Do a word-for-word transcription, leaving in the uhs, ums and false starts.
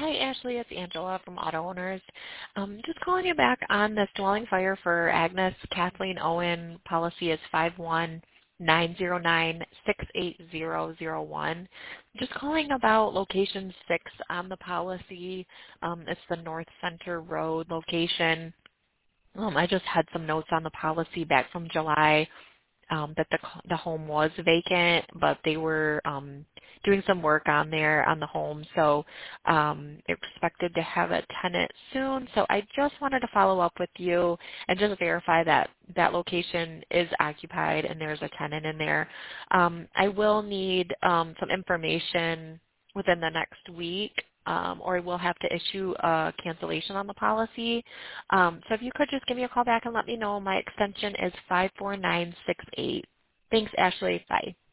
Hi, Ashley. It's Angela from Auto Owners. Um, just calling you back on this dwelling fire for Agnes Kathleen Owen. Policy is five one nine zero nine six eight zero zero one. Just calling about location six on the policy. Um, it's the North Center Road location. Um, I just had some notes on the policy back from July um, that the the home was vacant, but they were um, doing some work on there on the home, so um, expected to have a tenant soon. So I just wanted to follow up with you and just verify that that location is occupied and there's a tenant in there. Um, I will need um, some information within the next week. Um, or I will have to issue a cancellation on the policy. Um, so if you could just give me a call back and let me know. My extension is five four nine six eight. Thanks, Ashley. Bye.